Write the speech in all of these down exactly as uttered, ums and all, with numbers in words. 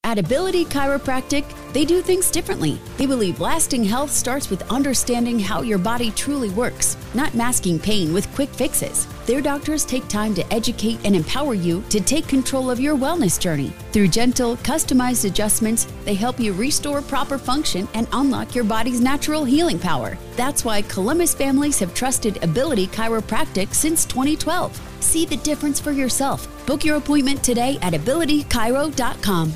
At Ability Chiropractic, they do things differently. They believe lasting health starts with understanding how your body truly works, not masking pain with quick fixes. Their doctors take time to educate and empower you to take control of your wellness journey. Through gentle, customized adjustments, they help you restore proper function and unlock your body's natural healing power. That's why Columbus families have trusted Ability Chiropractic since twenty twelve. See the difference for yourself. Book your appointment today at ability chiro dot com.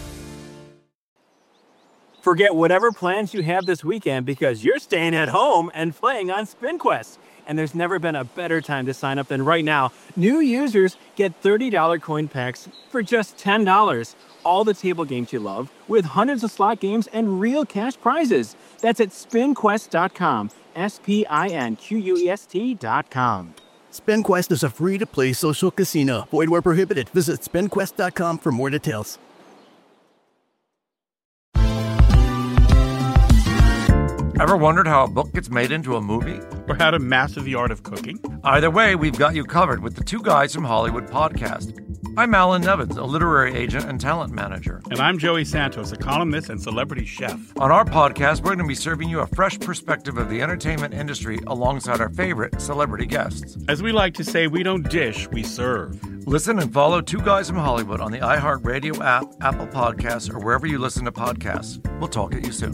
Forget whatever plans you have this weekend because you're staying at home and playing on SpinQuest. And there's never been a better time to sign up than right now. New users get thirty dollars coin packs for just ten dollars. All the table games you love with hundreds of slot games and real cash prizes. That's at spin quest dot com. S P I N Q U E S T dot com. SpinQuest is a free-to-play social casino. Void where prohibited. Visit spin quest dot com for more details. Ever wondered how a book gets made into a movie? Or how to master the art of cooking? Either way, we've got you covered with the Two Guys from Hollywood podcast. I'm Alan Nevins, a literary agent and talent manager. And I'm Joey Santos, a columnist and celebrity chef. On our podcast, we're going to be serving you a fresh perspective of the entertainment industry alongside our favorite celebrity guests. As we like to say, we don't dish, we serve. Listen and follow Two Guys from Hollywood on the iHeartRadio app, Apple Podcasts, or wherever you listen to podcasts. We'll talk at you soon.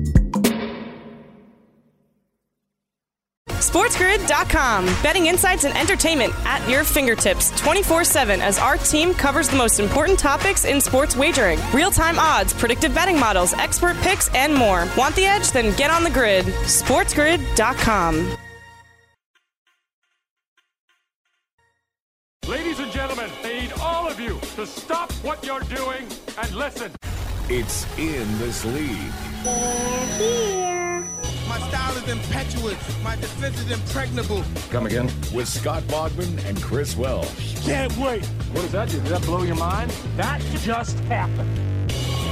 SportsGrid dot com. Betting insights and entertainment at your fingertips twenty-four seven as our team covers the most important topics in sports wagering. Real-time odds, predictive betting models, expert picks, and more. Want the edge? Then get on the grid. SportsGrid dot com. Ladies and gentlemen, I need all of you to stop what you're doing and listen. It's In This League. They're here. My style is impetuous. My defense is impregnable. Come again? With Scott Bogman and Chris Welsh. Can't wait. What does that do? Did that blow your mind? That just happened.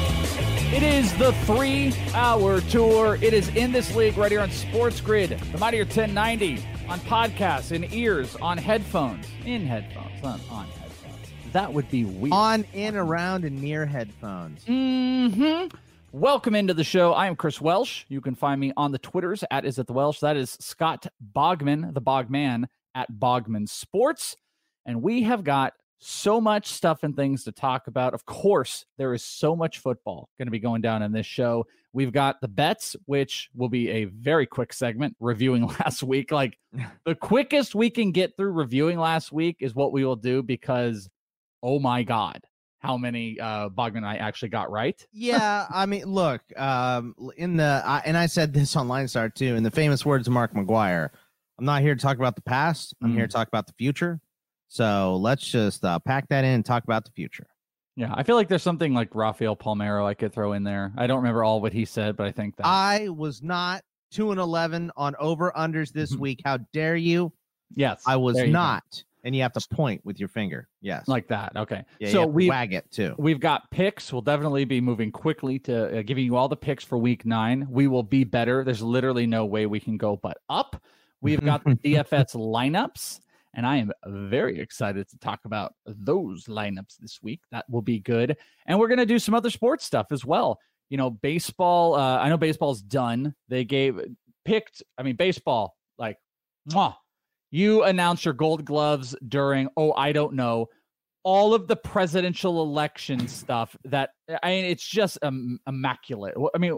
It is the three-hour tour. It is In This League right here on Sports Grid, the Mightier ten ninety, on podcasts, in ears, on headphones, in headphones, not on headphones. That would be weird. On, in, around, and near headphones. Mm-hmm. Welcome into the show. I am Chris Welsh. You can find me on the Twitters at Is It The Welsh. That is Scott Bogman, the Bogman, at Bogman Sports. And we have got so much stuff and things to talk about. Of course, there is so much football going to be going down in this show. We've got the bets, which will be a very quick segment reviewing last week. Like the quickest we can get through reviewing last week is what we will do because, oh my God, how many uh, Bogman and I actually got right. Yeah, I mean, look, um, in the uh, and I said this on Line Start too, in the famous words of Mark McGuire, I'm not here to talk about the past. I'm mm. here to talk about the future. So let's just uh, pack that in and talk about the future. Yeah, I feel like there's something like Rafael Palmeiro I could throw in there. I don't remember all what he said, but I think that I was not two and eleven on over unders this week. How dare you? Yes, I was not. Go. And you have to point with your finger. Yes. Like that. Okay. Yeah, so we wag it too. We've got picks. We'll definitely be moving quickly to uh, giving you all the picks for week nine. We will be better. There's literally no way we can go but up. We've got the D F S lineups, and I am very excited to talk about those lineups this week. That will be good. And we're going to do some other sports stuff as well. You know, baseball. Uh, I know baseball's done. They gave picked. I mean, baseball, like, mwah. You announced your gold gloves during, oh, I don't know, all of the presidential election stuff that, I mean, it's just um, immaculate. I mean,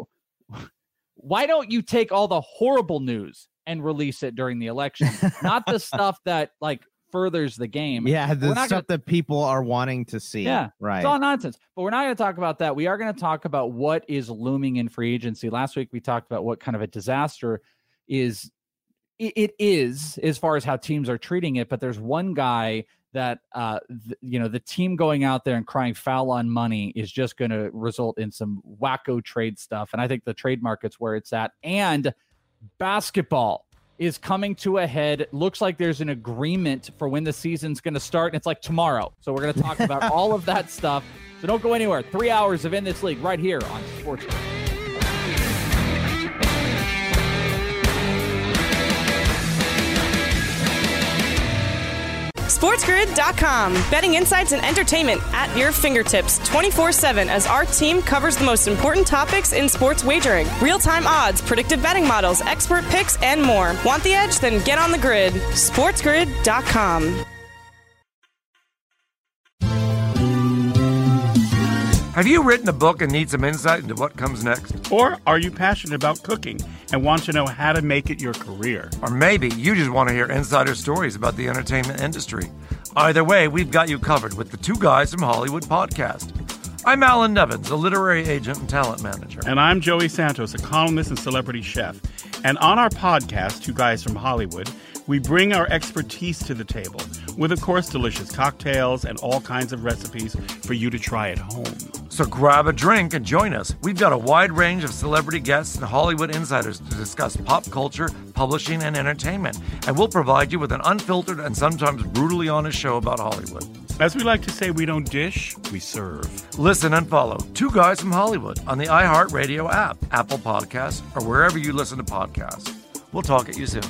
why don't you take all the horrible news and release it during the election? Not the stuff that, like, furthers the game. Yeah, the stuff gonna, that people are wanting to see. Yeah, right. It's all nonsense. But we're not going to talk about that. We are going to talk about what is looming in free agency. Last week, we talked about what kind of a disaster is it is as far as how teams are treating it, but there's one guy that, uh, th- you know, the team going out there and crying foul on money is just going to result in some wacko trade stuff. And I think the trade market's where it's at. And basketball is coming to a head. Looks like there's an agreement for when the season's going to start. And it's like tomorrow. So we're going to talk about all of that stuff. So don't go anywhere. Three hours of In This League right here on Sports. SportsGrid dot com. Betting insights and entertainment at your fingertips twenty-four seven as our team covers the most important topics in sports wagering. Real-time odds, predictive betting models, expert picks, and more. Want the edge? Then get on the grid. SportsGrid dot com. Have you written a book and need some insight into what comes next? Or are you passionate about cooking and want to know how to make it your career? Or maybe you just want to hear insider stories about the entertainment industry. Either way, we've got you covered with the Two Guys from Hollywood podcast. I'm Alan Nevins, a literary agent and talent manager. And I'm Joey Santos, a columnist and celebrity chef. And on our podcast, Two Guys from Hollywood, we bring our expertise to the table with, of course, delicious cocktails and all kinds of recipes for you to try at home. So grab a drink and join us. We've got a wide range of celebrity guests and Hollywood insiders to discuss pop culture, publishing, and entertainment. And we'll provide you with an unfiltered and sometimes brutally honest show about Hollywood. As we like to say, we don't dish, we serve. Listen and follow Two Guys from Hollywood on the iHeartRadio app, Apple Podcasts, or wherever you listen to podcasts. We'll talk at you soon.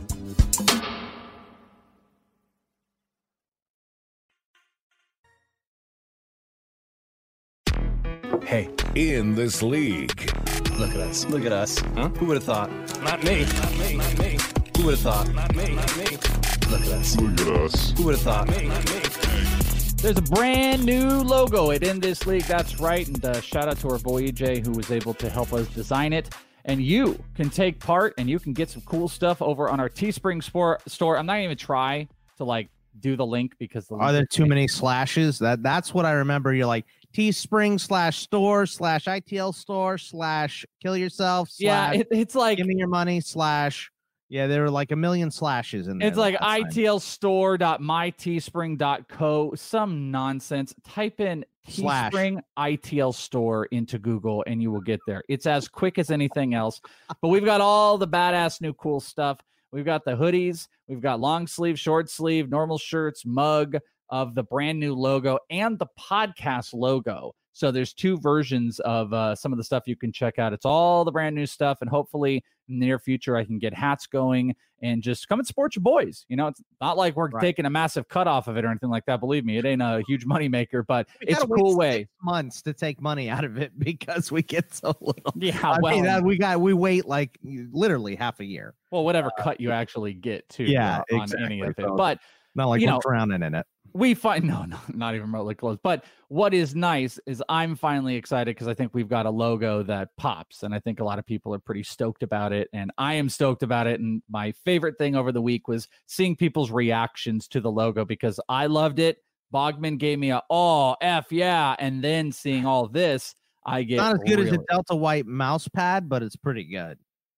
Hey, in this league. Look at us. Look at us. Huh? Who would have thought? Not me. Not me. Not me. Who would have thought? Not me. Not me. Look at us. Look at us. Who would have thought? Not me. Not me. There's a brand new logo at In This League. That's right. And uh, shout out to our boy E J who was able to help us design it. And you can take part and you can get some cool stuff over on our Teespring store. store. I'm not even try to like do the link because the are there too many slashes? That that's what I remember. You're like Teespring slash store slash I T L store slash kill yourself. Yeah, slash it, it's like give me your money slash. Yeah, there were like a million slashes in there. It's like I T L store dot my teespring dot co. Some nonsense. Type in Teespring I T L store into Google and you will get there. It's as quick as anything else. But we've got all the badass new cool stuff. We've got the hoodies. We've got long sleeve, short sleeve, normal shirts, mug of the brand new logo and the podcast logo. So there's two versions of uh, some of the stuff you can check out. It's all the brand new stuff. And hopefully in the near future, I can get hats going and just come and support your boys. You know, it's not like we're right. taking a massive cut off of it or anything like that. Believe me, it ain't a huge money maker, but we it's a cool way. Six months to take money out of it because we get so little. Yeah, I well, mean, that we got we wait like literally half a year. Well, whatever uh, cut you actually get too. Yeah, on exactly. any of it, but not like you we're know, drowning in it. We find no, no, not even remotely close. But what is nice is I'm finally excited because I think we've got a logo that pops, and I think a lot of people are pretty stoked about it, and I am stoked about it. And my favorite thing over the week was seeing people's reactions to the logo because I loved it. Bogman gave me a oh f yeah, and then seeing all this, I get not as good really, as a Delta White mouse pad, but it's pretty good.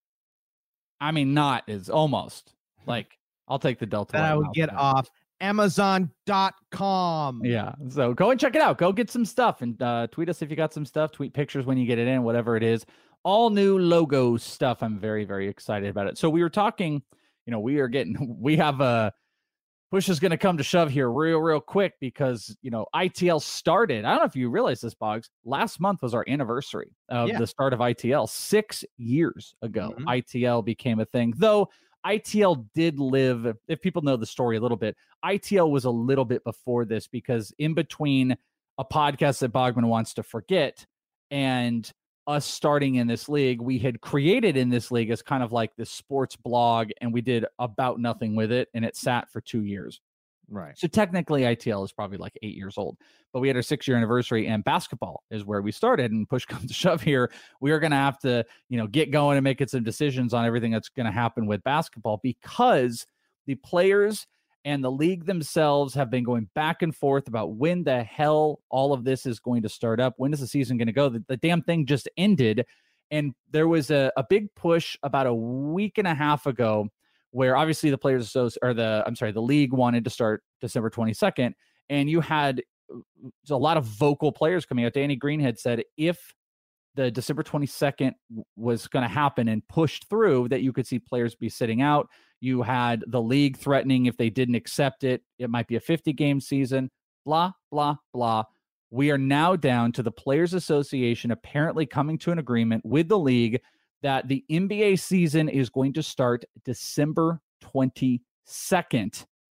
I mean, not is almost like I'll take the Delta. That White I would mouse get pad. off Amazon dot com. Yeah, so go and check it out. Go get some stuff and uh, tweet us if you got some stuff. Tweet pictures when you get it in, whatever it is. All new logo stuff. I'm very, very excited about it. So we were talking, you know, we are getting, we have a push is going to come to shove here real, real quick because, you know, I T L started. I don't know if you realize this, Boggs. Last month was our anniversary of Yeah. the start of I T L. Six years ago, Mhm. I T L became a thing, though. I T L did live, if people know the story a little bit, I T L was a little bit before this because in between a podcast that Bogman wants to forget and us starting in this league, we had created in this league as kind of like this sports blog and we did about nothing with it and it sat for two years. Right. So technically I T L is probably like eight years old, but we had our six year anniversary and basketball is where we started, and push comes to shove here. We are going to have to, you know, get going and making some decisions on everything that's going to happen with basketball because the players and the league themselves have been going back and forth about when the hell all of this is going to start up. When is the season going to go? The, the damn thing just ended. And there was a, a big push about a week and a half ago where obviously the players association or the I'm sorry, the league wanted to start December twenty-second, and you had a lot of vocal players coming out. Danny Green had said if the December twenty-second was going to happen and pushed through, that you could see players be sitting out. You had the league threatening if they didn't accept it, it might be a fifty game season. Blah blah blah. We are now down to the Players Association apparently coming to an agreement with the league that the N B A season is going to start December twenty-second.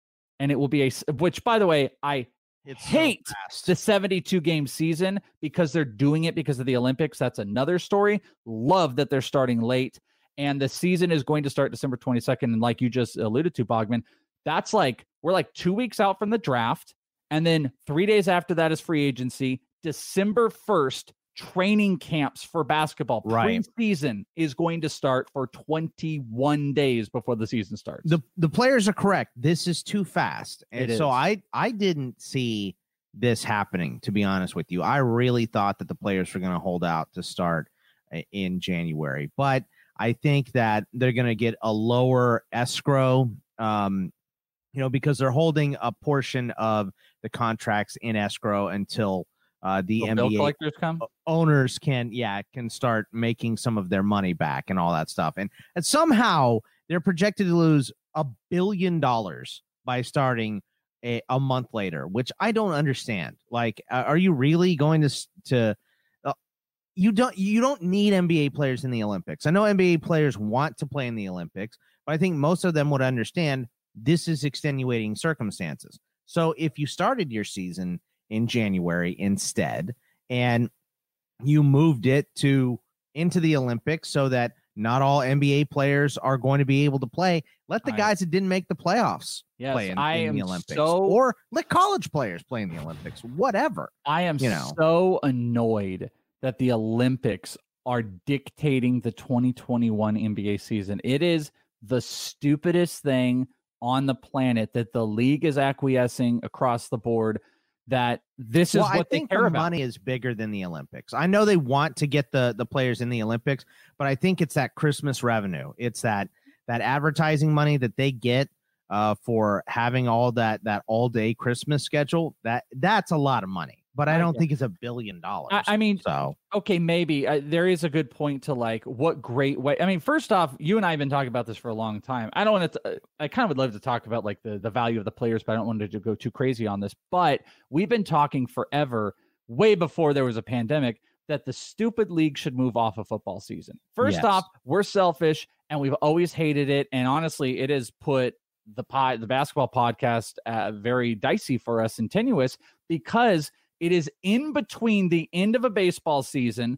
and it will be a, which by the way, I It's hate so the seventy-two game season because they're doing it because of the Olympics. That's another story. Love that they're starting late, and the season is going to start December twenty-second. And like you just alluded to, Bogman, that's like, we're like two weeks out from the draft. And then three days after that is free agency. December first, training camps for basketball. Right. Preseason is going to start for twenty-one days before the season starts. The the players are correct. This is too fast. And It so is. I I didn't see this happening, to be honest with you. I really thought that the players were going to hold out to start uh, in January. But I think that they're going to get a lower escrow, um, you know, because they're holding a portion of the contracts in escrow until uh, the Will N bill B A collectors come? owners can, yeah, can start making some of their money back and all that stuff. And and somehow they're projected to lose a billion dollars by starting a, a month later, which I don't understand. Like, uh, are you really going to s- to uh, you don't you don't need N B A players in the Olympics. I know N B A players want to play in the Olympics, but I think most of them would understand this is extenuating circumstances. So if you started your season in January instead, and you moved it to into the Olympics so that not all N B A players are going to be able to play, let the I- guys that didn't make the playoffs Yes, play in, I in the am Olympics, so- or let college players play in the Olympics, whatever. I am you know. so annoyed that the Olympics are dictating the twenty twenty-one N B A season. It is the stupidest thing on the planet that the league is acquiescing across the board, that this is Well, what I they think care the about. money is bigger than the Olympics. I know they want to get the the players in the Olympics, but I think it's that Christmas revenue. It's that that advertising money that they get uh, for having all that that all day Christmas schedule. That that's a lot of money, but I I don't get think it's a billion dollars. I, I mean, so okay, maybe uh, there is a good point to like what great way. I mean, first off, you and I have been talking about this for a long time. I don't want to. Uh, I kind of would love to talk about like the the value of the players, but I don't want to go too crazy on this. But we've been talking forever, way before there was a pandemic, that the stupid league should move off a football season. First Yes. off, we're selfish and we've always hated it, and honestly, it has put the pod, the basketball podcast, uh, very dicey for us and tenuous because it is in between the end of a baseball season,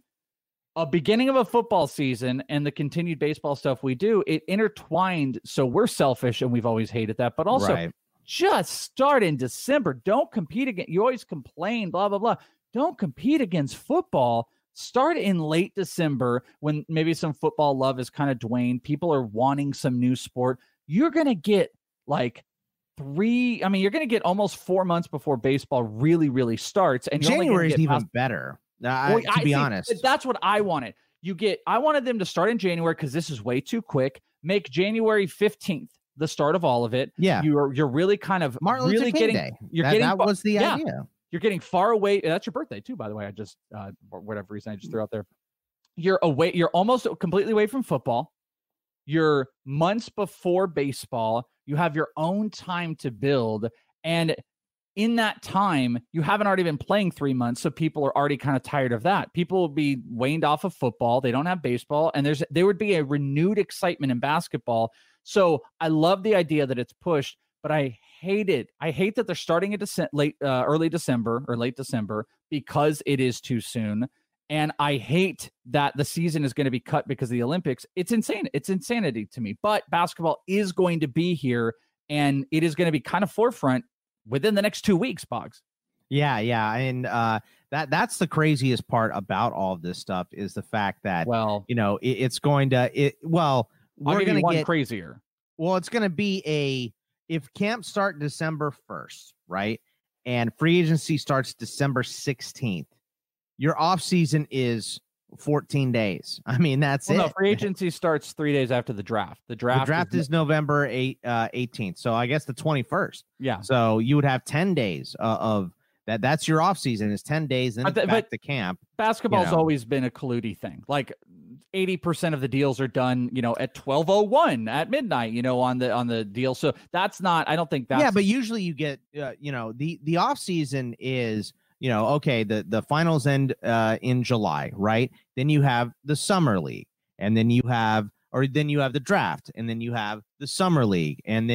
a beginning of a football season, and the continued baseball stuff we do. It intertwined. So we're selfish and we've always hated that. But also, Right. just start in December. Don't compete against, you always complain, blah, blah, blah. Don't compete against football. Start in late December when maybe some football love is kind of dwaned. People are wanting some new sport. You're going to get like three, I mean, you're going to get almost four months before baseball really, really starts. And January is even past- better. Uh, Well, to I be see, honest, that's what I wanted. You get, I wanted them to start in January because this is way too quick. Make January fifteenth the start of all of it. Yeah. You're you're really kind of Martin Luther really King getting Day. you're That- getting that fa- was the yeah. idea. You're getting far away. That's your birthday too, by the way. I just uh for whatever reason I just threw out there. You're away, you're almost completely away from football. You're months before baseball. You have your own time to build. And in that time, you haven't already been playing three months. So people are already kind of tired of that. People will be waned off of football. They don't have baseball. And there's there would be a renewed excitement in basketball. So I love the idea that it's pushed, but I hate it. I hate that they're starting it Dece- late, uh, early December or late December because it is too soon. And I hate that the season is going to be cut because of the Olympics. It's insane. It's insanity to me. But basketball is going to be here, and it is going to be kind of forefront within the next two weeks, Boggs. Yeah, yeah, and uh, that that's the craziest part about all of this stuff is the fact that well, you know, it, it's going to it. Well, I'll we're give going you to one get crazier. Well, it's going to be a if camps start December first, right, and free agency starts December sixteenth. Your off season is fourteen days. I mean, that's Well, it. no, free agency starts three days after the draft. The draft, The draft is November eight, uh, eighteenth. So I guess the twenty-first. Yeah. So you would have ten days uh, of that. That's your off season is ten days. Then But the- back but to camp. Basketball's you know. always been a colluding thing. Like eighty percent of the deals are done, you know, at twelve oh one at midnight, you know, on the on the deal. So that's not, I don't think that's Yeah, but usually you get, uh, you know, the the off season is, you know, okay, the the finals end uh, in July, right? Then you have the summer league, and then you have, or then you have the draft, and then you have the summer league, and then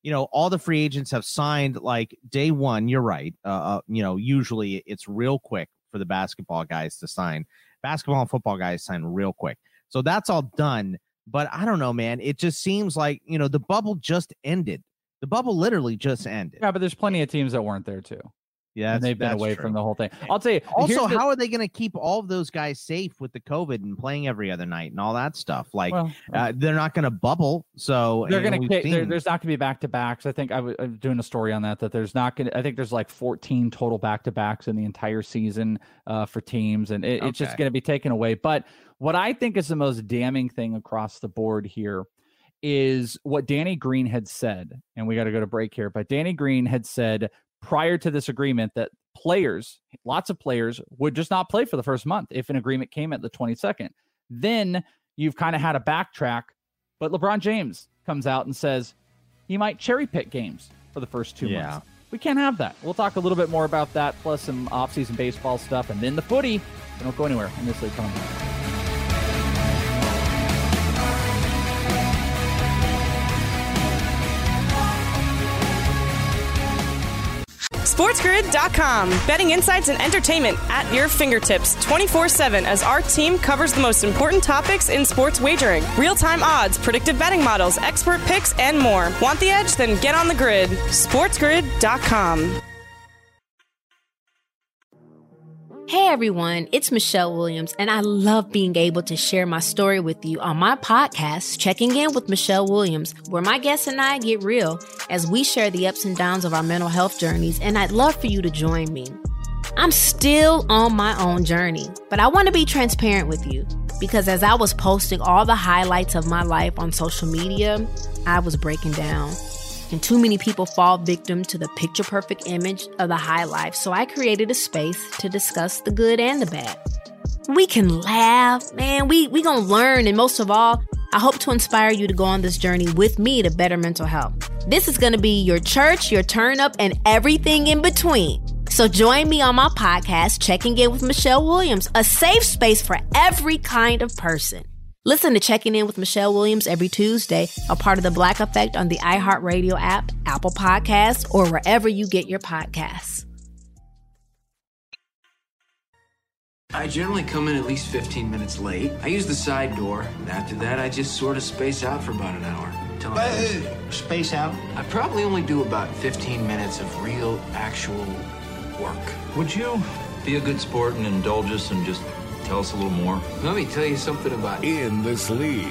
you know, all the free agents have signed like day one. You're right. Uh, uh, you know, usually it's real quick for the basketball guys to sign. Basketball and football guys sign real quick. So that's all done. But I don't know, man. It just seems like, you know, the bubble just ended. The bubble literally just ended. Yeah, but there's plenty of teams that weren't there too. Yeah, and they've been away true. from the whole thing. I'll tell you. Also, the, how are they going to keep all of those guys safe with the COVID and playing every other night and all that stuff? Like, well, uh, they're not going to bubble. So they're going to. There, there's not going to be back to backs. I think I was doing a story on that. That there's not going. to I think there's like fourteen total back to backs in the entire season uh, for teams, and it, okay. it's just going to be taken away. But what I think is the most damning thing across the board here is what Danny Green had said, and we got to go to break here. But Danny Green had said prior to this agreement that players, lots of players, would just not play for the first month if an agreement came at the twenty-second. Then you've kind of had a backtrack, but LeBron James comes out and says he might cherry pick games for the first two yeah. months. We can't have that. We'll talk a little bit more about that, plus some offseason baseball stuff, and then the footy. So don't go anywhere in this league coming back. SportsGrid dot com. Betting insights and entertainment at your fingertips twenty-four seven as our team covers the most important topics in sports wagering. Real-time odds, predictive betting models, expert picks, and more. Want the edge? Then get on the grid. SportsGrid dot com. Hey everyone, it's Michelle Williams, and I love being able to share my story with you on my podcast, Checking In with Michelle Williams, where my guests and I get real as we share the ups and downs of our mental health journeys, and I'd love for you to join me. I'm still on my own journey, but I want to be transparent with you because as I was posting all the highlights of my life on social media, I was breaking down. And too many people fall victim to the picture-perfect image of the high life, so I created a space to discuss the good and the bad. We can laugh, man, we we gonna learn, and most of all, I hope to inspire you to go on this journey with me to better mental health. This is gonna be your church, your turn-up, and everything in between. So join me on my podcast, Checking In with Michelle Williams, a safe space for every kind of person. Listen to Checking In with Michelle Williams every Tuesday, a part of the Black Effect on the iHeartRadio app, Apple Podcasts, or wherever you get your podcasts. I generally come in at least fifteen minutes late. I use the side door, and after that, I just sort of space out for about an hour. Tell uh, space out? I probably only do about fifteen minutes of real, actual work. Would you be a good sport and indulge us and just tell us a little more? Let me tell you something about In This League.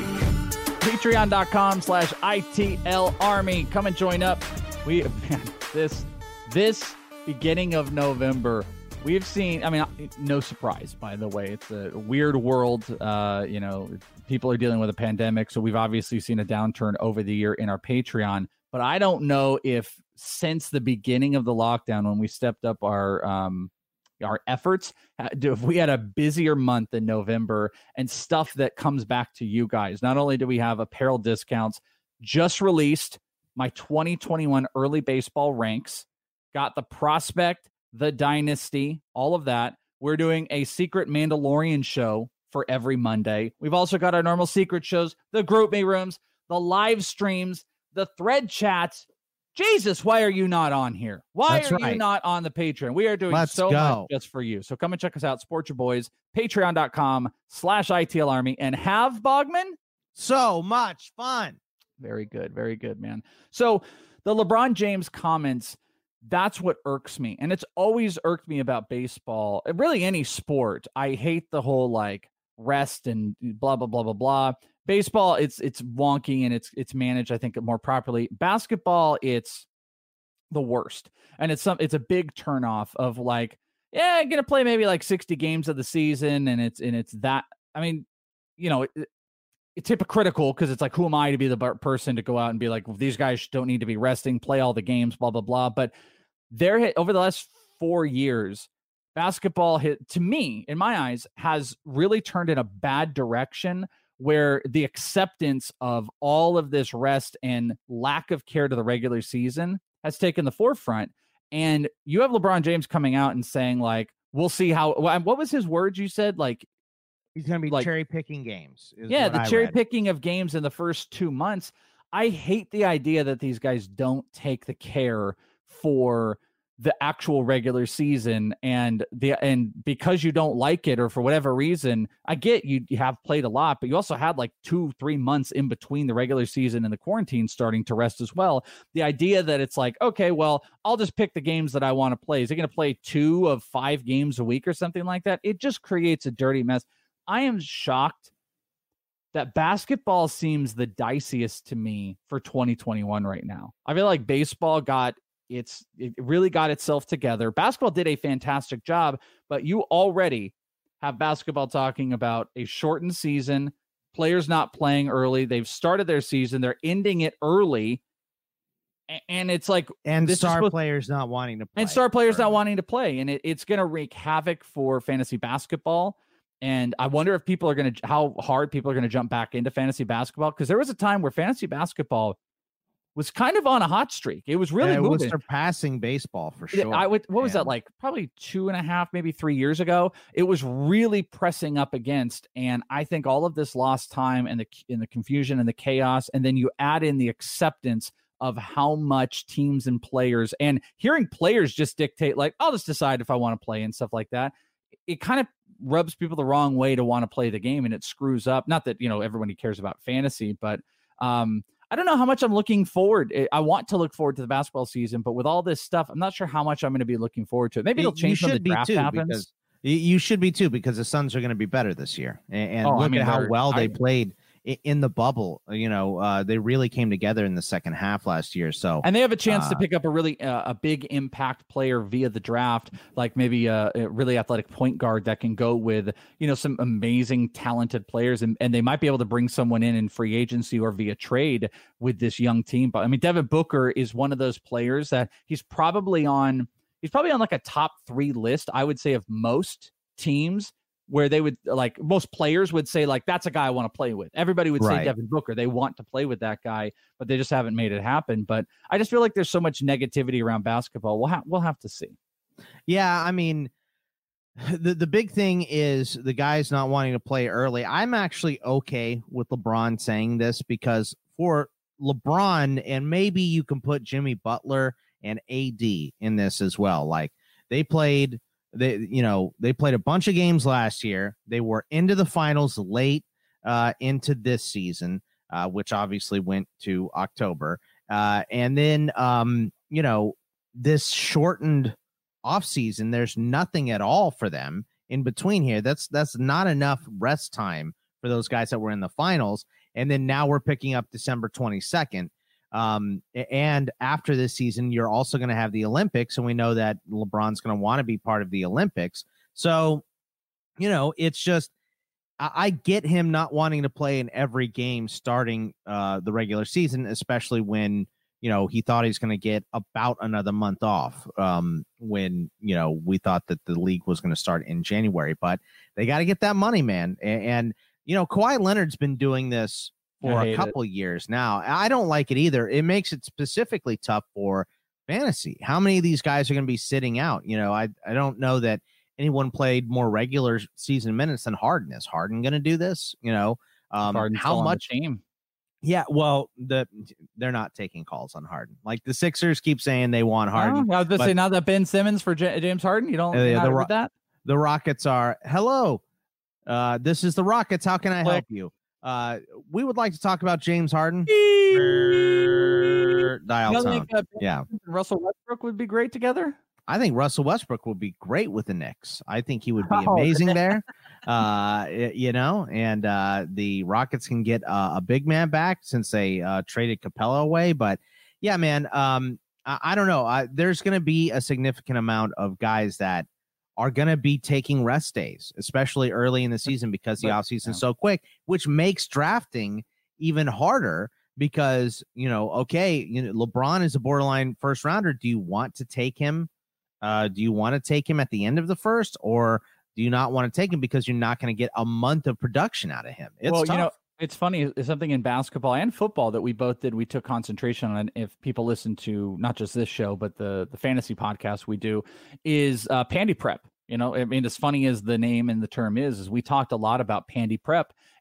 Patreon.com slash ITL Army. Come and join up. We man, this this beginning of November, we've seen, I mean, no surprise, by the way. It's a weird world. Uh, you know, people are dealing with a pandemic, so we've obviously seen a downturn over the year in our Patreon. But I don't know if since the beginning of the lockdown, when we stepped up our um, our efforts, if we had a busier month in November and stuff that comes back to you guys. Not only do we have apparel discounts, just released my twenty twenty-one early baseball ranks, got the prospect, the dynasty, all of that. We're doing a secret Mandalorian show for every Monday. We've also got our normal secret shows, the Group Me Rooms, the live streams, the thread chats. Jesus, why are you not on here? Why That's are right. you not on the Patreon? We are doing Let's so go. much just for you. So come and check us out. Support your boys. Patreon.com slash ITL Army. And have, Bogman? So much fun. Very good. Very good, man. So the LeBron James comments, that's what irks me. And it's always irked me about baseball, really any sport. I hate the whole like rest and blah, blah, blah, blah, blah. Baseball, it's it's wonky and it's it's managed, I think, more properly. Basketball, it's the worst. And it's some it's a big turnoff of like, yeah, I'm gonna play maybe like sixty games of the season, and it's and it's that. I mean, you know, it, it's hypocritical because it's like, who am I to be the person to go out and be like, well, these guys don't need to be resting, play all the games, blah blah blah. But there, over the last four years, basketball hit to me, in my eyes, has really turned in a bad direction, where the acceptance of all of this rest and lack of care to the regular season has taken the forefront. And you have LeBron James coming out and saying, like, we'll see how, what was his words you said? Like, he's going to be like, cherry picking games. Yeah, the cherry picking of games in the first two months. I hate the idea that these guys don't take the care for the actual regular season, and the and because you don't like it or for whatever reason, I get you, you have played a lot, but you also had like two, three months in between the regular season and the quarantine starting to rest as well. The idea that it's like, okay, well, I'll just pick the games that I want to play. Is he going to play two of five games a week or something like that? It just creates a dirty mess. I am shocked that basketball seems the diciest to me for twenty twenty-one right now. I feel like baseball got It's it really got itself together. Basketball did a fantastic job, but you already have basketball talking about a shortened season, players not playing early. They've started their season. They're ending it early. And it's like, and this star supposed, players not wanting to play. And star players not wanting to play. And it, it's going to wreak havoc for fantasy basketball. And I wonder if people are going to, how hard people are going to jump back into fantasy basketball. Because there was a time where fantasy basketball was kind of on a hot streak. It was really yeah, it moving. was surpassing baseball for sure. I would, what was Man. that, like probably two and a half, maybe three years ago? It was really pressing up against, and I think all of this lost time and the in the confusion and the chaos, and then you add in the acceptance of how much teams and players, and hearing players just dictate, like, I'll just decide if I want to play and stuff like that. It kind of rubs people the wrong way to want to play the game, and it screws up. Not that, you know, everybody cares about fantasy, but um, I don't know how much I'm looking forward. I want to look forward to the basketball season, but with all this stuff, I'm not sure how much I'm going to be looking forward to it. Maybe it'll change when the draft too, happens. You should be too, because the Suns are going to be better this year. And, and oh, look I mean, at how well they I, played in the bubble. You know, uh, they really came together in the second half last year. So, and they have a chance uh, to pick up a really uh, a big impact player via the draft, like maybe a, a really athletic point guard that can go with, you know, some amazing talented players, and, and they might be able to bring someone in in free agency or via trade with this young team. But I mean, Devin Booker is one of those players that he's probably on. He's probably on like a top three list, I would say, of most teams where they would, like, most players would say, like, that's a guy I want to play with. Everybody would right. say Devin Booker. They want to play with that guy, but they just haven't made it happen. But I just feel like there's so much negativity around basketball. We'll have, we'll have to see. Yeah. I mean, the, the big thing is the guys not wanting to play early. I'm actually okay with LeBron saying this, because for LeBron, and maybe you can put Jimmy Butler and A D in this as well. Like, they played, They, you know, they played a bunch of games last year. They were into the finals late uh, into this season, uh, which obviously went to October. Uh, and then, um, you know, this shortened offseason, there's nothing at all for them in between here. That's that's not enough rest time for those guys that were in the finals. And then now we're picking up December twenty-second. Um, and after this season, you're also going to have the Olympics, and we know that LeBron's going to want to be part of the Olympics. So, you know, it's just, I, I get him not wanting to play in every game starting uh, the regular season, especially when, you know, he thought he's going to get about another month off um, when, you know, we thought that the league was going to start in January, but they got to get that money, man. And, and, you know, Kawhi Leonard's been doing this for a couple it. years now. I don't like it either. It makes it specifically tough for fantasy. How many of these guys are going to be sitting out? You know, I I don't know that anyone played more regular season minutes than Harden. Is Harden going to do this? You know, um, how much team? Yeah, well, the they're not taking calls on Harden. Like, the Sixers keep saying they want Harden. Oh, I was going to say, now that Ben Simmons for J- James Harden, you don't uh, yeah, the, with that? The Rockets are, hello, uh, this is the Rockets. How can I Click. help you? Uh, we would like to talk about James Harden. Dial tone. Think, uh, yeah. Russell Westbrook would be great together. I think Russell Westbrook would be great with the Knicks. I think he would be Oh, amazing man. there. Uh, you know, and uh, the Rockets can get uh, a big man back since they uh, traded Capella away. But yeah, man, um, I, I don't know. I, there's going to be a significant amount of guys that are going to be taking rest days, especially early in the season, because the offseason is so quick, which makes drafting even harder because, you know, okay, you know, LeBron is a borderline first rounder. Do you want to take him? Uh, do you want to take him at the end of the first, or do you not want to take him because you're not going to get a month of production out of him? It's well, tough. you know, it's funny. It's something in basketball and football that we both did. We took concentration on. If people listen to not just this show, but the the fantasy podcast we do, is uh, Pandy Prep. You know, I mean, as funny as the name and the term is, is we talked a lot about Pandy Prep.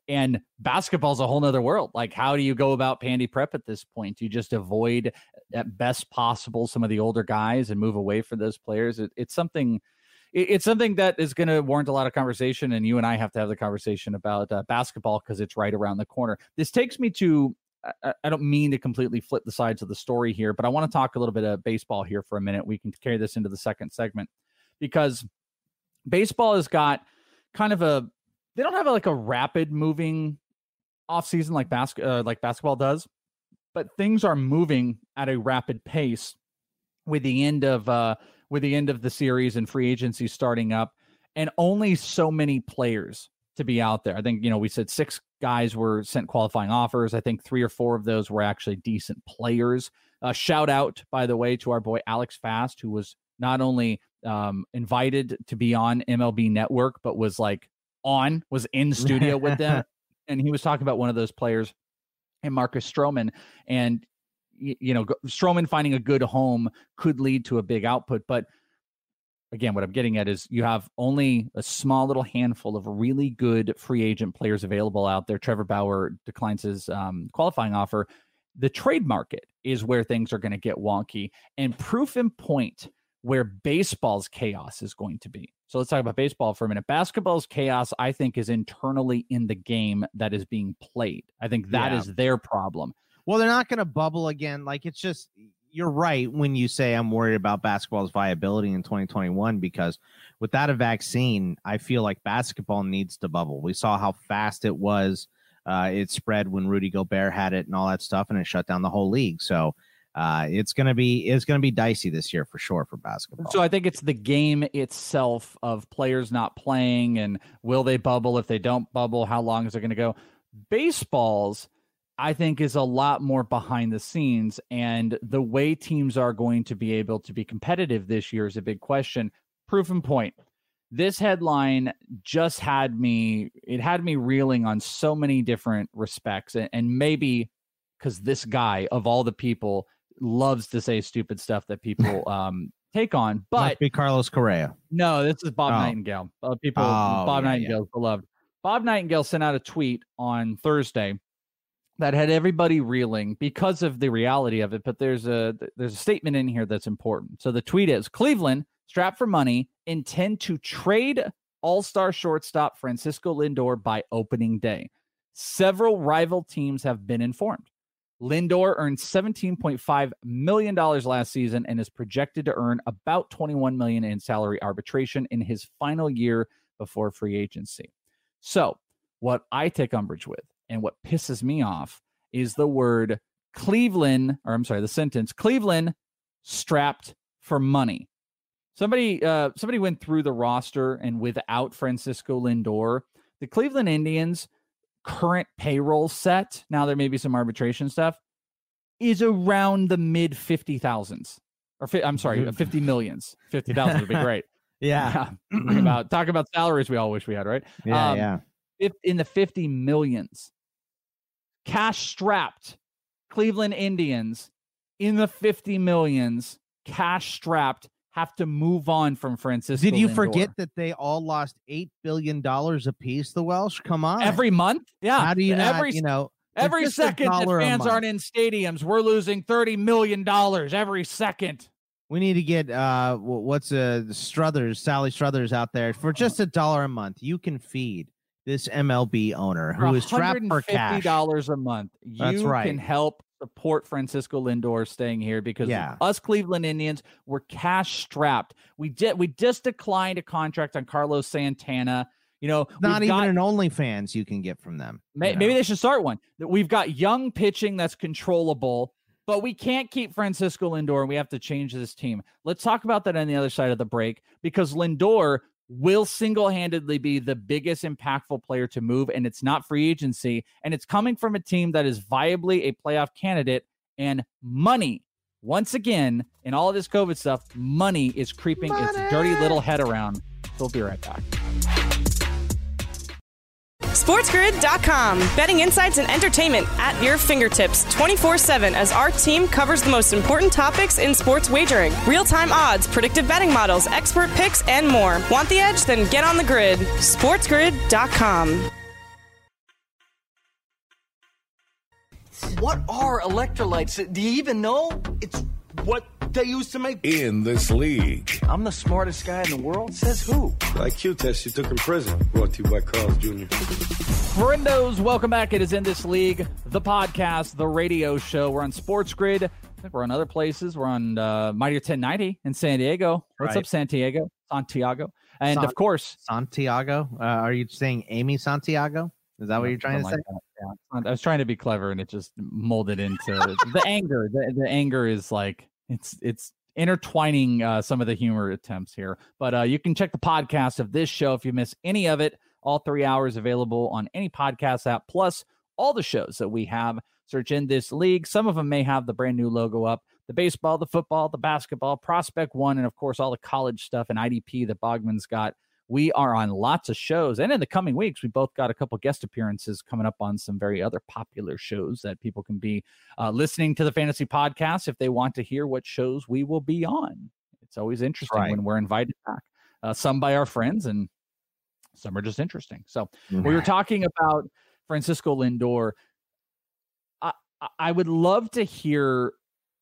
And basketball's a whole nother world. Like, how do you go about Pandy Prep at this point? Do you just avoid at best possible some of the older guys and move away from those players? It, it's something it, it's something that is going to warrant a lot of conversation, and you and I have to have the conversation about uh, basketball because it's right around the corner. This takes me to, I, I don't mean to completely flip the sides of the story here, but I want to talk a little bit of baseball here for a minute. We can carry this into the second segment because baseball has got kind of a, they don't have a, like a rapid moving off season like bas- uh, like basketball does, but things are moving at a rapid pace with the end of uh, with the end of the series and free agency starting up, and only so many players to be out there. I think, you know, we said six guys were sent qualifying offers. I think three or four of those were actually decent players. Uh, shout out, by the way, to our boy Alex Fast, who was not only um, invited to be on M L B Network, but was like on, was in studio with them. And he was talking about one of those players, and Marcus Stroman. And, you, you know, Stroman finding a good home could lead to a big output. But again, what I'm getting at is you have only a small little handful of really good free agent players available out there. Trevor Bauer declines his um, qualifying offer. The trade market is where things are going to get wonky, and proof and point where baseball's chaos is going to be. So let's talk about baseball for a minute. Basketball's chaos, I think, is internally in the game that is being played. I think that Yeah. is their problem. Well, they're not going to bubble again. Like, it's just, you're right when you say I'm worried about basketball's viability in twenty twenty-one, because without a vaccine, I feel like basketball needs to bubble. We saw how fast it was. Uh, it spread when Rudy Gobert had it and all that stuff, and it shut down the whole league. So uh, it's going to be it's going to be dicey this year for sure for basketball. So I think it's the game itself of players not playing, and will they bubble? If they don't bubble, how long is it going to go? Baseball's, I think, is a lot more behind the scenes, and the way teams are going to be able to be competitive this year is a big question. Proof and point. This headline just had me, it had me reeling on so many different respects, and, and maybe because this guy, of all the people, loves to say stupid stuff that people um, take on, but Must be Carlos Correa. No, this is Bob Oh. Nightingale. Uh, people, Oh, Bob yeah, Nightingale, beloved. Bob Nightingale sent out a tweet on Thursday that had everybody reeling because of the reality of it. But there's a there's a statement in here that's important. So the tweet is: Cleveland, strapped for money, intend to trade all-star shortstop Francisco Lindor by opening day. Several rival teams have been informed. Lindor earned seventeen point five million dollars last season and is projected to earn about twenty-one million dollars in salary arbitration in his final year before free agency. So what I take umbrage with and what pisses me off is the word Cleveland, or I'm sorry, the sentence, Cleveland strapped for money. Somebody, uh, somebody went through the roster, and without Francisco Lindor, the Cleveland Indians' current payroll set, now there may be some arbitration stuff, is around the mid fifty thousands. Or fi- I'm sorry, fifty millions. fifty thousand would be great. Yeah. Talk about, talk about salaries we all wish we had, right? Yeah, Um, yeah. if in the fifty millions. Cash strapped Cleveland Indians in the fifty millions, cash strapped, have to move on from Francisco Did you Lindor. forget that they all lost eight billion dollars apiece? The Welsh, come on, Every month? Yeah. How do you not, every, you know, every it's just a second that dollar a fans month. aren't in stadiums, we're losing thirty million dollars every second. We need to get uh, wh- what's uh Struthers, Sally Struthers out there for just a dollar a month. You can feed this M L B owner who is strapped for cash. one hundred fifty dollars a month. You That's right. can help support Francisco Lindor staying here because Yeah. us Cleveland Indians were cash strapped. We did we just declined a contract on Carlos Santana. You know, Not we've even got- an OnlyFans you can get from them. May, you know? Maybe they should start one. That We've got young pitching that's controllable, but we can't keep Francisco Lindor, and we have to change this team. Let's talk about that on the other side of the break, because Lindor will single-handedly be the biggest impactful player to move, and it's not free agency, and it's coming from a team that is viably a playoff candidate, and money, once again, in all of this COVID stuff, money is creeping its dirty little head around. So we'll be right back. SportsGrid dot com. Betting insights and entertainment at your fingertips twenty-four seven as our team covers the most important topics in sports wagering. Real-time odds, predictive betting models, expert picks, and more. Want the edge? Then get on the grid. SportsGrid dot com. electrolytes. What are electrolytes? Do you even know? It's what they used to make. In this league. I'm the smartest guy in the world. Says who? The I Q test you took in prison. Brought to you by Carl's Junior Friendos, welcome back. It is In This League, the podcast, the radio show. We're on Sports Grid. I think we're on other places. We're on uh, Mightier ten ninety in San Diego. What's Right. up, Santiago? Santiago. And San- of course, Santiago. Uh, are you saying Amy Santiago? Is that what you're trying to say? Like yeah. I was trying to be clever, and it just molded into the anger. The, the anger is like it's it's intertwining uh, some of the humor attempts here. But uh, you can check the podcast of this show if you miss any of it. All three hours available on any podcast app, plus all the shows that we have. Search In This League. Some of them may have the brand new logo up. The baseball, the football, the basketball, Prospect One, and of course all the college stuff and I D P that Bogman's got. We are on lots of shows, and in the coming weeks, we both got a couple guest appearances coming up on some very other popular shows that people can be uh, listening to the fantasy podcast if they want to hear what shows we will be on. It's always interesting Right. when we're invited back. Uh, some by our friends, and some are just interesting. So we were talking about Francisco Lindor. I, I would love to hear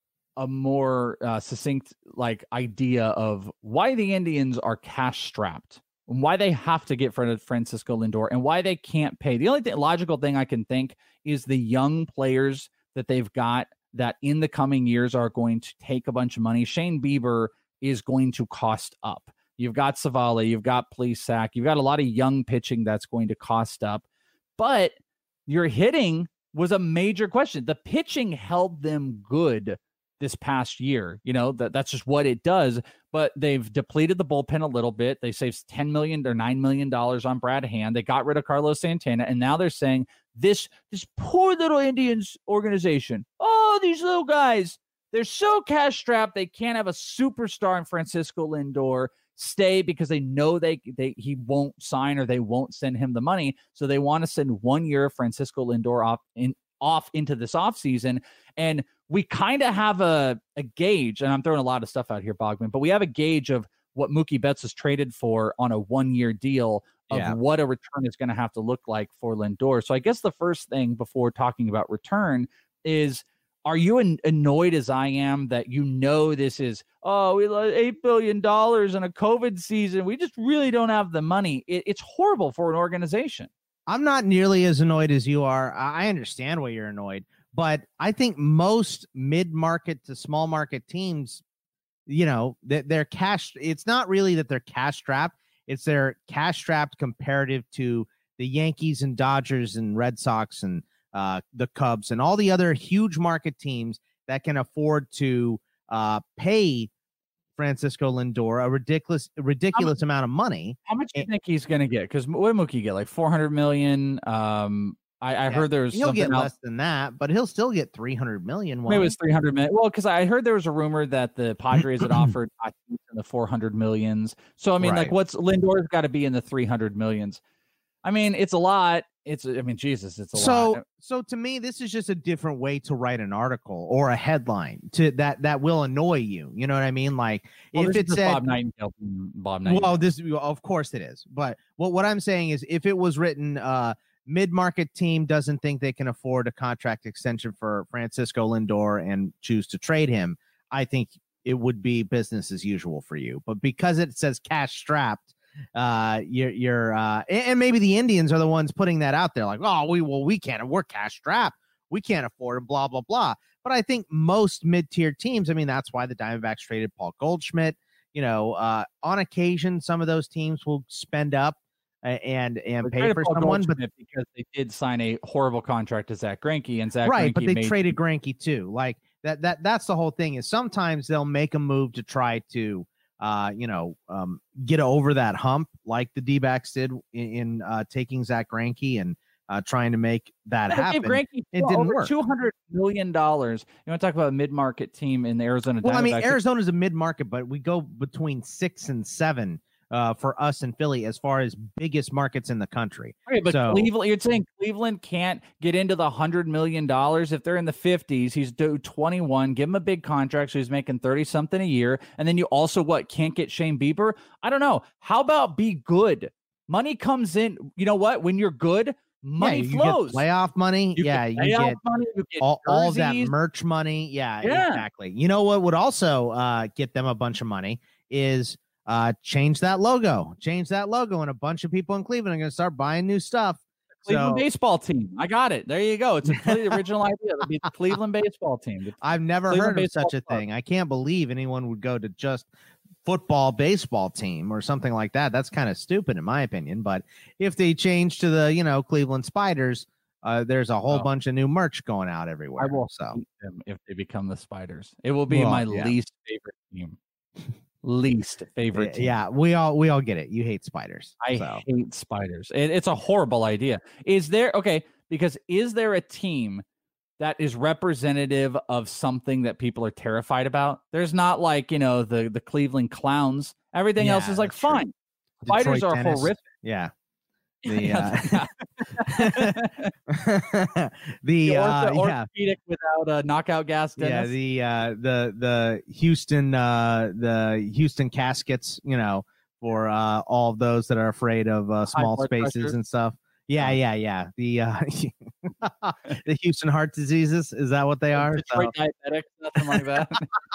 a more uh, succinct like idea of why the Indians are cash strapped, and why they have to get rid of Francisco Lindor, and why they can't pay. The only th- logical thing I can think is the young players that they've got that in the coming years are going to take a bunch of money. Shane Bieber is going to cost up. You've got Savali, you've got Plesac, you've got a lot of young pitching that's going to cost up, but your hitting was a major question. The pitching held them good this past year. You know, that that's just what it does, but they've depleted the bullpen a little bit. They saved ten million dollars or nine million dollars on Brad Hand. They got rid of Carlos Santana, and now they're saying this, this poor little Indians organization, oh, these little guys, they're so cash strapped. They can't have a superstar in Francisco Lindor stay because they know they, they he won't sign or they won't send him the money. So they want to send one year of Francisco Lindor off in off into this offseason. And we kind of have a, a gauge, and I'm throwing a lot of stuff out here, Bogman, but we have a gauge of what Mookie Betts is traded for on a one-year deal of Yeah. what a return is going to have to look like for Lindor. So I guess the first thing before talking about return is, are you an, annoyed as I am that you know this is, oh, we lost eight billion dollars in a COVID season. We just really don't have the money. It, it's horrible for an organization. I'm not nearly as annoyed as you are. I I understand why you're annoyed, but I think most mid-market to small market teams, you know, that they're cash. It's not really that they're cash strapped. It's they're cash strapped comparative to the Yankees and Dodgers and Red Sox and uh, the Cubs and all the other huge market teams that can afford to uh, pay Francisco Lindor a ridiculous, ridiculous amount of money. How much do you think he's going to get? Because what did Mookie get? Like four hundred million. Um, I, I Yeah, heard there was he'll something get else. less than that, but he'll still get three hundred million. Maybe it was three hundred million. Well, because I heard there was a rumor that the Padres had offered I think, in the four hundred millions. So, I mean, like, Right. what's Lindor's got to be in the three hundred millions? I mean, it's a lot. It's, I mean, Jesus, it's a so, lot. So to me, this is just a different way to write an article or a headline to that that will annoy you. You know what I mean? Like Well, if this it is said Bob Nightingale, from Bob Nightingale. well, this of course it is. But what what I'm saying is, if it was written, uh, mid-market team doesn't think they can afford a contract extension for Francisco Lindor and choose to trade him, I think it would be business as usual for you. But because it says cash strapped, uh, you're you're uh, and, and maybe the Indians are the ones putting that out there, like, oh, we well we can't, we're cash strapped, we can't afford it, blah blah blah. But I think most mid-tier teams, I mean, that's why the Diamondbacks traded Paul Goldschmidt. You know, uh, on occasion, some of those teams will spend up uh, and and They pay traded for Paul someone, but Goldschmidt because they did sign a horrible contract to Zach Greinke, and Zach right, Greinke but they made, traded Greinke too. Like that that that's the whole thing. Is sometimes they'll make a move to try to uh you know um get over that hump, like the D-backs did in, in uh taking Zach Greinke and uh trying to make that They happen. gave Greinke It didn't over work. two hundred million dollars. You want to talk about a mid-market team in the Arizona Well, I mean, Diamondbacks? Arizona's a mid-market, but we go between six and seven uh for us in Philly as far as biggest markets in the country. Okay, but so, Cleveland, you're saying Cleveland can't get into the hundred million dollars if they're in the fifties. He's due twenty-one. Give him a big contract, so he's making thirty something a year. And then you also what can't get Shane Bieber? I don't know. How about be good? Money comes in. You know what? When you're good, money yeah, you flows. Get playoff money. You yeah, get you playoff get, money, you get all, all of that jerseys. merch money. Yeah, Yeah. exactly. You know what would also uh, get them a bunch of money is uh, change that logo. Change that logo, and a bunch of people in Cleveland are going to start buying new stuff. Cleveland So, baseball team. I got it. There you go. It's a completely original idea. It'll be the Cleveland baseball team. The I've never Cleveland heard of baseball such a club. thing. I can't believe anyone would go to just football baseball team or something like that. That's kind of stupid in my opinion. But if they change to the, you know, Cleveland Spiders, uh, there's a whole Oh. bunch of new merch going out everywhere. I will So beat them if they become the Spiders. It will be Well, my yeah. least favorite team. Least favorite team. yeah, we all we all get it. You hate spiders. I so. hate spiders. It, it's a horrible idea. Is there okay? Because is there a team that is representative of something that people are terrified about? There's not like, you know, the the Cleveland Clowns. Everything Yeah, else is like that's true. fine. Spiders Detroit are tennis. horrific. Yeah. The Yeah. uh, the The uh, ortho- yeah. orthopedic without a knockout gas. Yeah, Dennis. the uh, the the Houston uh, the Houston caskets, you know, for uh, all of those that are afraid of uh, small blood spaces pressure. and stuff. Yeah, yeah, yeah. The uh, the Houston heart diseases, is that what they are? Detroit So- diabetics, nothing like that.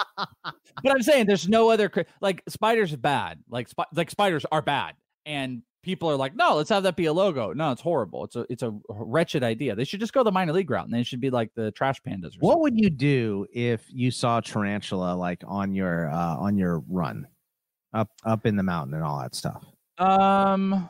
But I'm saying there's no other cra- like spiders are bad. Like spi- like spiders are bad, and people are like, no, let's have that be a logo. No, it's horrible. It's a it's a wretched idea. They should just go the minor league route, and they should be like the Trash Pandas. Or What would you do if you saw a tarantula like on your uh, on your run up up in the mountain and all that stuff? something. Um,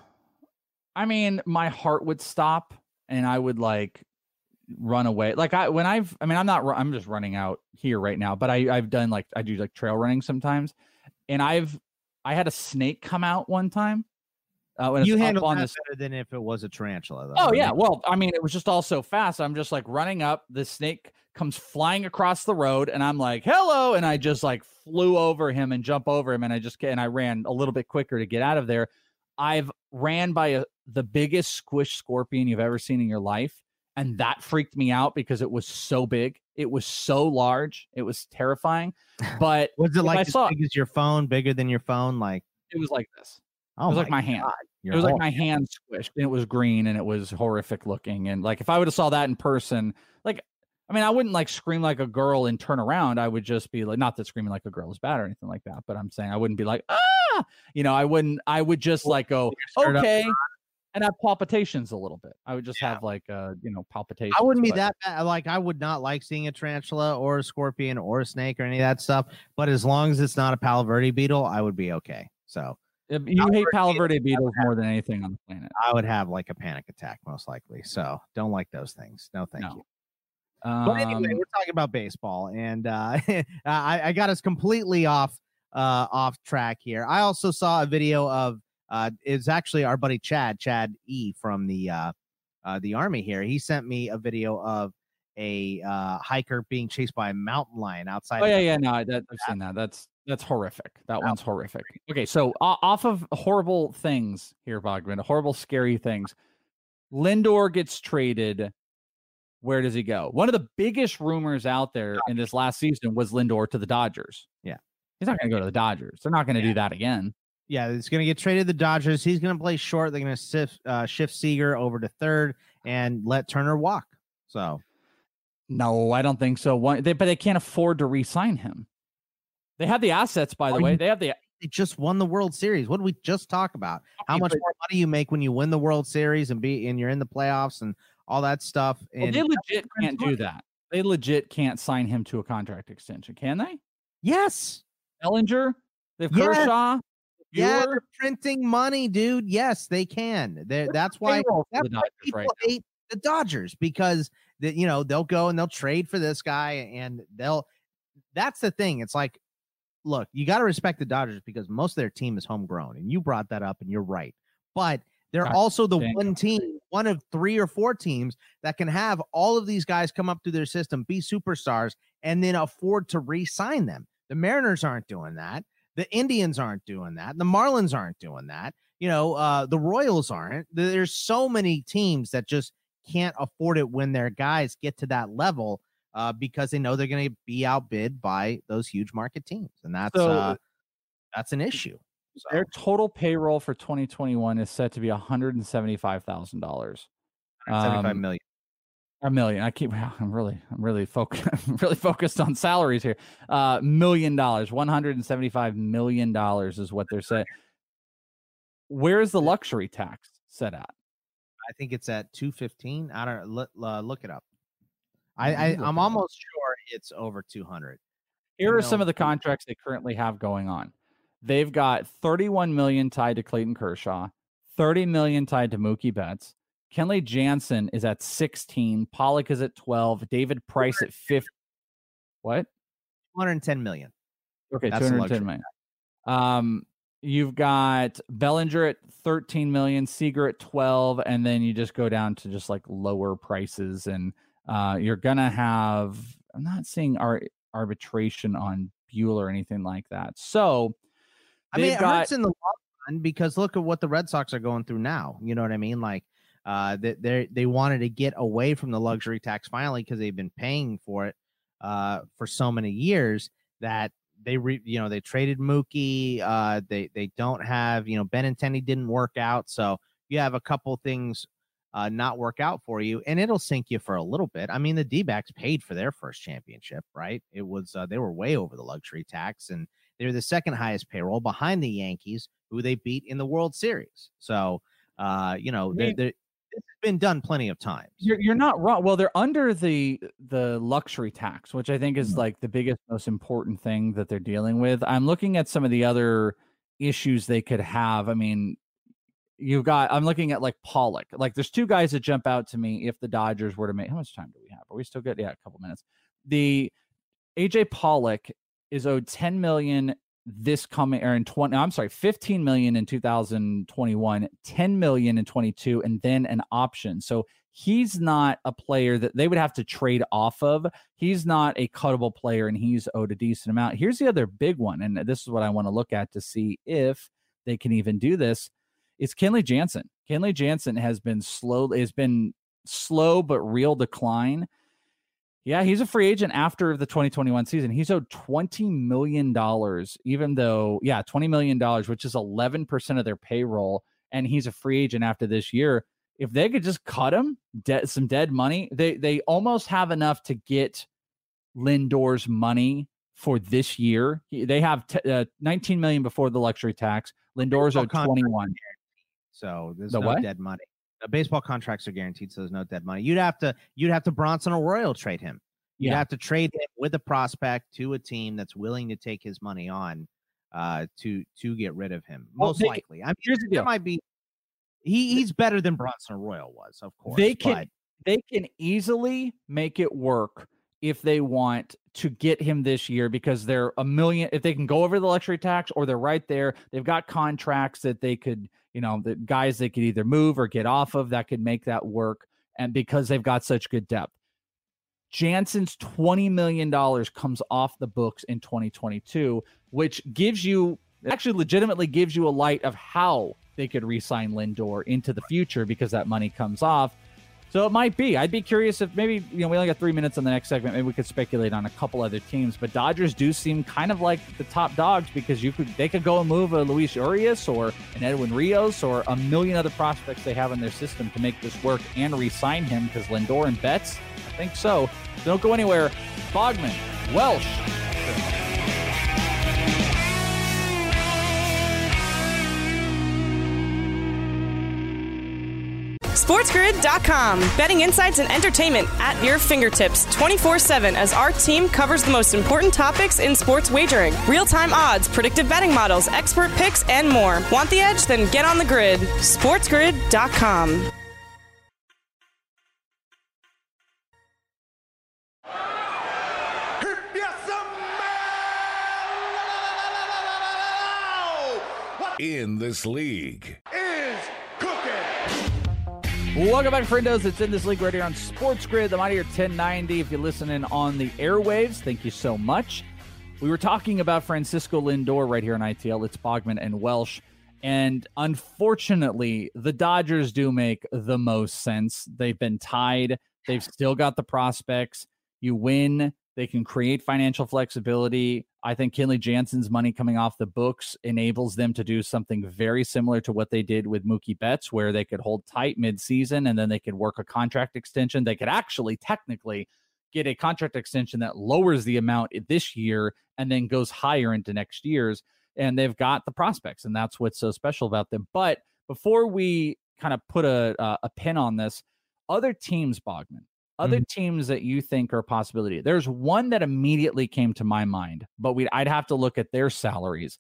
I mean, my heart would stop, and I would like run away. Like I when I've I mean, I'm not ru- I'm just running out here right now, but I I've done like I do like trail running sometimes, and I've I had a snake come out one time. Uh, when You it's up handle on that this. better than if it was a tarantula, though. Oh right? yeah, well, I mean, it was just all so fast. I'm just like running up. The snake comes flying across the road, and I'm like, "Hello!" And I just like flew over him and jump over him, and I just and I ran a little bit quicker to get out of there. I've ran by a, the biggest squish scorpion you've ever seen in your life, and that freaked me out because it was so big. It was so large. It was terrifying. But Was it if like I as saw big as your phone, bigger than your phone? Like it was like this. Oh, it was like my my hand. God, It you're was like hor- my hand squished, and it was green, and it was horrific looking. And like if I would have saw that in person, like I mean, I wouldn't like scream like a girl and turn around. I would just be like, not that screaming like a girl is bad or anything like that, but I'm saying I wouldn't be like, ah, you know, I wouldn't. I would just like go shirt up okay, and and have palpitations a little bit. I would just have like uh, you know, palpitations. I wouldn't be but- that bad. Like I would not like seeing a tarantula or a scorpion or a snake or any of that stuff. But as long as it's not a Palo Verde beetle, I would be okay. So If You hate Palo Verde beetles more than anything on the planet. I would have like a panic attack most likely. So don't like those things. No, thank No. you. But anyway, Um, we're talking about baseball, and uh, I, I got us completely off uh, off track here. I also saw a video of uh, it's actually our buddy Chad Chad E from the uh, uh, the Army here. He sent me a video of a uh, hiker being chased by a mountain lion outside. Oh of yeah, the- yeah, no, that, I've seen that. That's that's horrific. That one's horrific. Okay, so uh, off of horrible things here, Bogman, horrible, scary things. Lindor gets traded. Where does he go? One of the biggest rumors out there in this last season was Lindor to the Dodgers. Yeah, he's not going to go to the Dodgers. They're not going to do that again. Yeah, it's going to get traded to the Dodgers. He's going to play short. They're going to shift, uh, shift Seager over to third and let Turner walk. So, no, I don't think so. One, they, but they can't afford to re-sign him. They have the assets, by the Oh, way. you- They have the. They just won the World Series. What did we just talk about? How Okay, much but- more money you make when you win the World Series and be and you're in the playoffs and all that stuff. Well, And they legit can't do that. They legit can't sign him to a contract extension, can they? Yes. Ellinger, they have Yes. Kershaw. Yeah, Bueller. they're printing money, dude. Yes, they can. They're, that's why, payroll for that's the why Dodgers people right now. hate the Dodgers because that you know they'll go and they'll trade for this guy and they'll. That's the thing. It's like, look, you got to respect the Dodgers because most of their team is homegrown, and you brought that up, and you're right. But they're God also the dang. one team, one of three or four teams that can have all of these guys come up through their system, be superstars, and then afford to re-sign them. The Mariners aren't doing that. The Indians aren't doing that. The Marlins aren't doing that. You know, uh, the Royals aren't. There's so many teams that just can't afford it when their guys get to that level uh, because they know they're going to be outbid by those huge market teams, and that's So- uh, that's an issue. Their total payroll for twenty twenty-one is set to be one hundred seventy-five thousand dollars. seventy-five million. A million. I keep. I'm really. I'm really focused. I'm really focused on salaries here. Uh, million dollars. One hundred and seventy-five million dollars is what they're saying. Where's the luxury tax set at? I think it's at two fifteen. I don't look. Uh, look it up. I, I I'm almost sure it's over two hundred. Here are some of the contracts they currently have going on. They've got thirty-one million tied to Clayton Kershaw, thirty million tied to Mookie Betts. Kenley Jansen is at sixteen. Pollock is at twelve. David Price at fifty. What? two hundred ten million. Okay, That's two hundred ten million. Um, you've got Bellinger at thirteen million, Seager at twelve, and then you just go down to just like lower prices, and uh, you're gonna have. I'm not seeing our arbitration on Bueller or anything like that. So, I mean, it got, hurts in the long run because look at what the Red Sox are going through now. You know what I mean? Like. Uh, that they they wanted to get away from the luxury tax finally because they've been paying for it uh, for so many years that they re, you know they traded Mookie. Uh, they they don't have you know Benintendi didn't work out, so you have a couple things uh, not work out for you, and it'll sink you for a little bit. I mean, the D-backs paid for their first championship, right? It was uh, they were way over the luxury tax, and they're the second highest payroll behind the Yankees, who they beat in the World Series. So uh, you know they're, they're it's been done plenty of times. You're you're not wrong. Well, they're under the the luxury tax, which I think is like the biggest, most important thing that they're dealing with. I'm looking at some of the other issues they could have. I mean, you've got. I'm looking at like Pollock. Like, there's two guys that jump out to me. If the Dodgers were to make, how much time do we have? Are we still good? Yeah, a couple minutes. The A J Pollock is owed ten million this coming or in twenty. I'm sorry, fifteen million in two thousand twenty-one, ten million in twenty-two, and then an option. So he's not a player that they would have to trade off of. He's not a cuttable player, and he's owed a decent amount. Here's the other big one, and this is what I want to look at to see if they can even do this. It's Kenley Jansen. Kenley Jansen has been slow, has been slow but real decline. Yeah, he's a free agent after the twenty twenty-one season. He's owed twenty million dollars, even though, yeah, twenty million dollars, which is eleven percent of their payroll, and he's a free agent after this year. If they could just cut him, de- some dead money, they they almost have enough to get Lindor's money for this year. He, they have t- uh, nineteen million dollars before the luxury tax. Lindor's owed twenty-one. So there's the no what? dead money. The baseball contracts are guaranteed, so there's no dead money. You'd have to you'd have to Bronson Arroyo trade him. You'd Yeah. have to trade him with a prospect to a team that's willing to take his money on uh, to to get rid of him. Well, Most they- likely. I mean, here's the there deal. might be. He he's better than Bronson Arroyo was, of course. They can but they can easily make it work if they want to get him this year, because they're a million. If they can go over the luxury tax, or they're right there, they've got contracts that they could, you know, the guys they could either move or get off of that could make that work. And because they've got such good depth, Jansen's twenty million dollars comes off the books in twenty twenty-two, which gives you actually legitimately gives you a light of how they could re-sign Lindor into the future, because that money comes off. So it might be. I'd be curious if maybe, you know, we only got three minutes on the next segment. Maybe we could speculate on a couple other teams, but Dodgers do seem kind of like the top dogs, because you could they could go and move a Luis Urias or an Edwin Rios or a million other prospects they have in their system to make this work and re-sign him, because Lindor and Betts, I think so. Don't go anywhere. Bogman, Welsh. SportsGrid dot com. Betting insights and entertainment at your fingertips twenty-four seven as our team covers the most important topics in sports wagering. Real-time odds, predictive betting models, expert picks, and more. Want the edge? Then get on the grid. SportsGrid dot com. In this league. Welcome back, friendos. It's In This League right here on Sports Grid, the Mightier ten ninety. If you're listening on the airwaves, thank you so much. We were talking about Francisco Lindor right here on I T L. It's Bogman and Welsh. And unfortunately, the Dodgers do make the most sense. They've been tied. They've still got the prospects. You win. They can create financial flexibility. I think Kenley Jansen's money coming off the books enables them to do something very similar to what they did with Mookie Betts, where they could hold tight mid-season and then they could work a contract extension. They could actually technically get a contract extension that lowers the amount this year and then goes higher into next year's. And they've got the prospects, and that's what's so special about them. But before we kind of put a, a, a pin on this, other teams, Bogman, Other mm-hmm. teams that you think are a possibility. There's one that immediately came to my mind, but we I'd have to look at their salaries,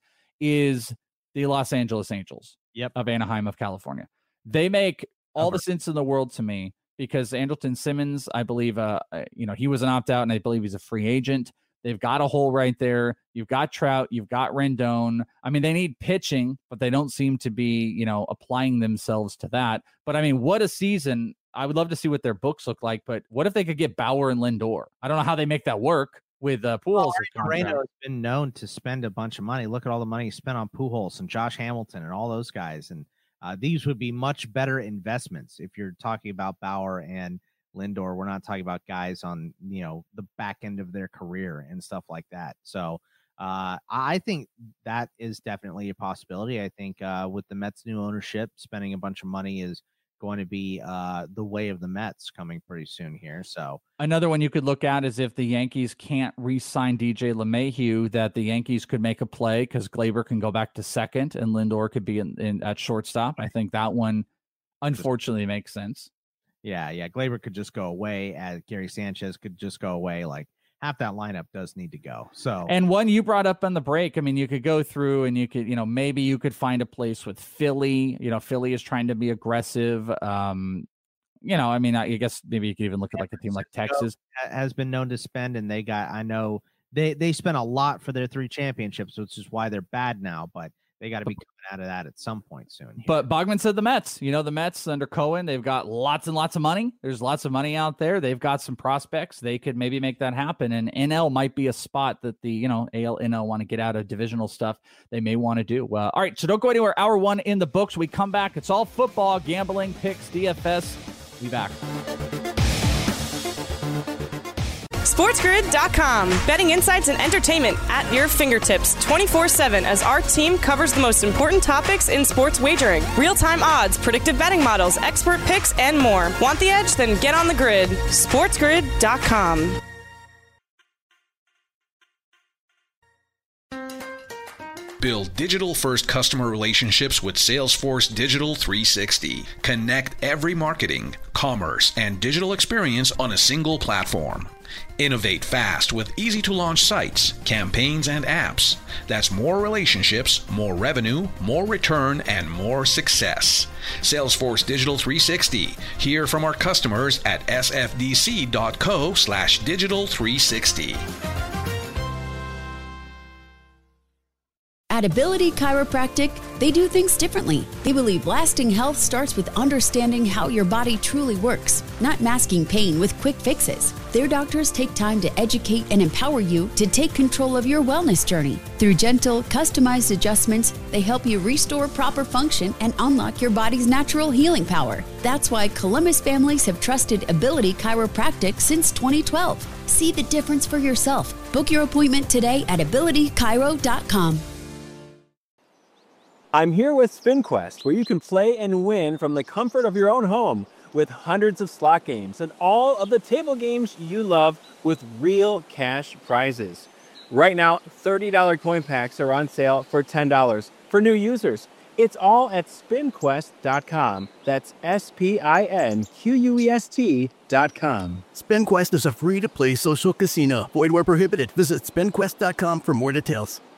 is the Los Angeles Angels yep. of Anaheim of California. They make all Over. the sense in the world to me because Andrelton Simmons, I believe, uh, you know, he was an opt-out, and I believe he's a free agent. They've got a hole right there. You've got Trout. You've got Rendon. I mean, they need pitching, but they don't seem to be, you know, applying themselves to that. But, I mean, what a season. I would love to see what their books look like, but what if they could get Bauer and Lindor? I don't know how they make that work with uh, Pujols. Well, Moreno has been known to spend a bunch of money. Look at all the money he spent on Pujols and Josh Hamilton and all those guys. And uh, these would be much better investments if you're talking about Bauer and Lindor. We're not talking about guys on, you know, the back end of their career and stuff like that. So uh, I think that is definitely a possibility. I think uh, with the Mets' new ownership, spending a bunch of money is going to be uh, the way of the Mets coming pretty soon here. So another one you could look at is if the Yankees can't re-sign D J LeMahieu, that the Yankees could make a play because Glaber can go back to second and Lindor could be in, in at shortstop. I think that one unfortunately makes sense. Yeah, yeah. Glaber could just go away, as Gary Sanchez could just go away. Like half that lineup does need to go. So, and one you brought up on the break, I mean, you could go through and you could, you know, maybe you could find a place with Philly. You know, Philly is trying to be aggressive. Um, you know, I mean, I guess maybe you could even look at like a team like Texas. Has been known to spend, and they got, I know they, they spent a lot for their three championships, which is why they're bad now, but they got to be coming out of that at some point soon. Here. But Bogman said the Mets, you know, the Mets under Cohen, they've got lots and lots of money. There's lots of money out there. They've got some prospects. They could maybe make that happen. And N L might be a spot that the, you know, A L, N L want to get out of divisional stuff. They may want to do. Uh, all right. So don't go anywhere. Hour one in the books. We come back. It's all football, gambling, picks, D F S. Be back. SportsGrid dot com. Betting insights and entertainment at your fingertips twenty-four seven as our team covers the most important topics in sports wagering. Real-time odds, predictive betting models, expert picks, and more. Want the edge? Then get on the grid. SportsGrid dot com. Build digital-first customer relationships with Salesforce Digital three sixty. Connect every marketing, commerce, and digital experience on a single platform. Innovate fast with easy-to-launch sites, campaigns, and apps. That's more relationships, more revenue, more return, and more success. Salesforce Digital three sixty. Hear from our customers at sfdc.co slash digital 360. At Ability Chiropractic, they do things differently. They believe lasting health starts with understanding how your body truly works, not masking pain with quick fixes. Their doctors take time to educate and empower you to take control of your wellness journey. Through gentle, customized adjustments, they help you restore proper function and unlock your body's natural healing power. That's why Columbus families have trusted Ability Chiropractic since twenty twelve. See the difference for yourself. Book your appointment today at ability chiro dot com. I'm here with SpinQuest, where you can play and win from the comfort of your own home with hundreds of slot games and all of the table games you love with real cash prizes. Right now, thirty dollar coin packs are on sale for ten dollars for new users. It's all at spin quest dot com. That's S P I N Q U E S T dot com. SpinQuest is a free-to-play social casino. Void where prohibited. Visit spin quest dot com for more details.